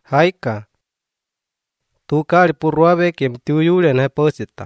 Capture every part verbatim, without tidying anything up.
Haika. Tukari puruave kem tiuyule na posita.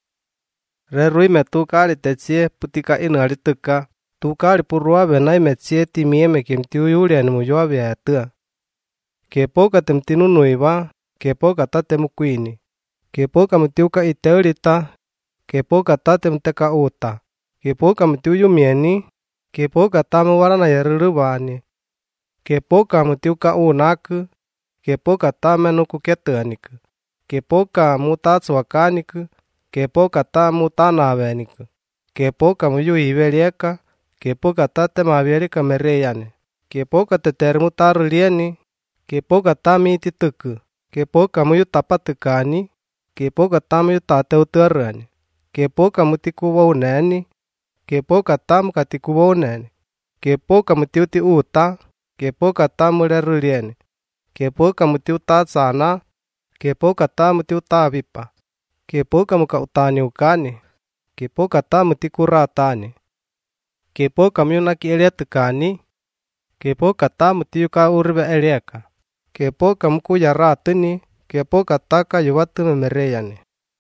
Rerui me tukari tetsie putika inari tuka. Tukari puruave na imetsie timieme kem tiuyule na mujuave ya tua. Kepoka temtinu nuiva, kepoka tate mukwini. Kepoka mutiuka iteurita, kepoka tate mteka uta. Kepoka mutiuyu mieni, kepoka tamu warana yaruruvani. Kepoka mutiuka unaku, kepoka tame nuku ketuaniku. Kepoka mutatsu wakaniku, kepoka ta mutanaveniku. Kepoka muyu ivelieka, kepoka tate mavielika mereyane. Kepoka teterimu tarulieni, kepoka tami tituku. Kepoka muyu tapatukani, kepoka tamu tateutuarani. Kepoka mutikuwa uneni, kepoka tamu katikuwa uneni. Kepoka mutiuti uta, kepoka tamu lerulieni. Kepoka mutiuta sana, kepoka tamu tiuta vipa. Kepoka muka utani ukani, kepoka tamu tikuratani. Kepoka miunaki eliatukani, kepoka tamu tiuka urive eliaka. Kepoka mukuya ratuni, kepoka taka yuwatume mereyani.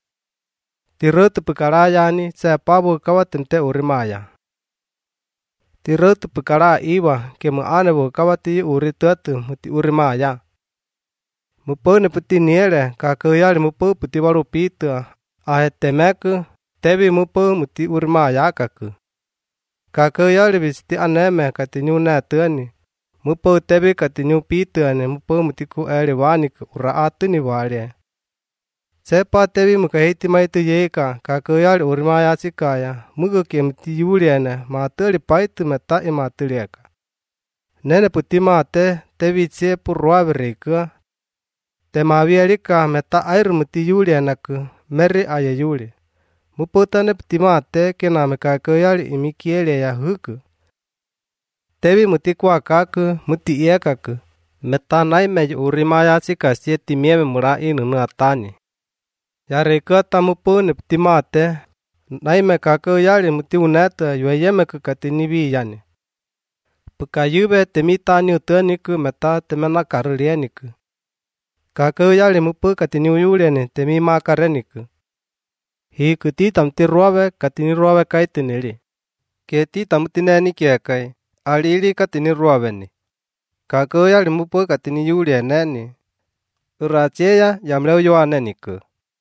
Tirutu pukarayani, se pabu kawatimte urimaya. Tirutu pukara iwa, kemu anebu kawati urituatu muti urimaya. Mupone puti niele, kakuyali mupu puti warupitu, ahetemeku, tebi mupu muti urimaya kaku. Kakuyali visiti aneme katinyu netuani, mupu tebi katinyu pituani, mupu mutiku eli waniku uraatuni wale. Sepa tebi mukahiti maitu yeka, kakuyali urimaya sikaya, mugu kemuti yuliene, matuli paitu meta imatulieka. Nene puti mate, tebi tse puruavirika, te mavielika meta airu muti yulienaku, meri aye yuli. Muputane puti mate, kename kakuyali imikiele ya huku. Tebi muti kuakaku, muti iekaku, meta naime urimaya sikasye timieme mura inu nuatani. Yarikata mupune puti mate, naime kakuyali muti uneta yueyemeku katinivi yani. Pukayube temitani utaniku meta temena karulieniku. Kakuyali mupu katiniuyulieni temi makareniku. Hiku tita mti ruave katini ruave kaitinili. Ke tita mutineni kiekai, alili katini ruaveni. Kakuyali mupu katini yulieneni. Uracheya yamleu yoaneniku.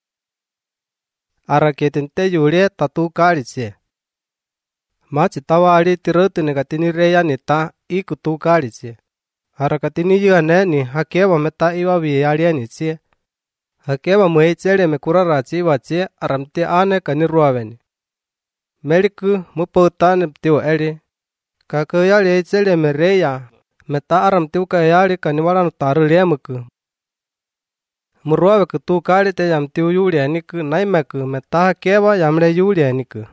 Araketente yulie tatu kalitse. Machi tawali tirutu negatini reyani ta iku tu kalitse. Arakatini yuaneni hakewa meta iwa viyalieni tse. Hakewa muheichele mekurarachi iwa tse aramte ane kaniruaveni. Meliku mupautane ptiwa eli. Kakuyali heichele mereya meta aramte ukayali kaniwalanu tarulemuku. Muruave kutu kalite yamtiu yulieniku naimeku meta hakewa yamle yulieniku.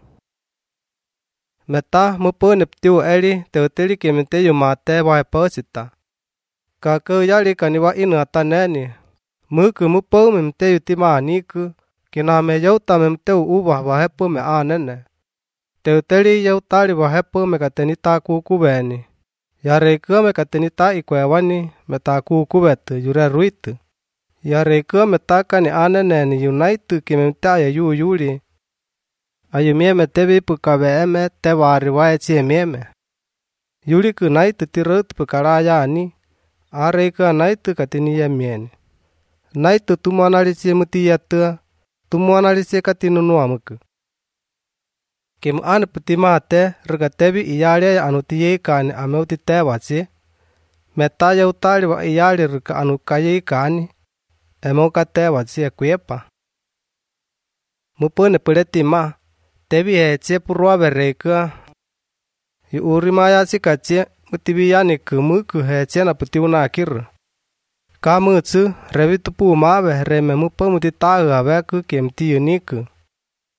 Meta mupune ptiu eli teutili kemente yumate waeposita. Kakuyali kaniwa inu ataneni. Muku mupaume mte yutimaniku, kiname yautame mteu uwa wahepume anene. Teutili yautali wahepume katenita kukubeni. Yarekuame katenita ikwewani meta kukubetu yure ruitu. Yareka metaka ni aneneni unaitu kimemta ya yu yuli. Ayumieme tebi pukabeeme te wari waechi mieme. Yuli kunaitu tirut pukarayani. Areka naitu katini yemieni. Naitu tumanalisi muti yatua. Tumanalisi katinunuamuku. Kim ane putimate rigatebi iyali anutiyekani ameuti tewachi. Meta yautali wa iyali riga anukayekani. Emoka tewa tsie kuepa. Mupune puletima, tebi heche puruave reika. Yu urimaya sikatsie, mutibi yani kumuku heche na puti unakiru. Kamutsu, revitu pumawe reme mupa mutitaga veku kemti uniku.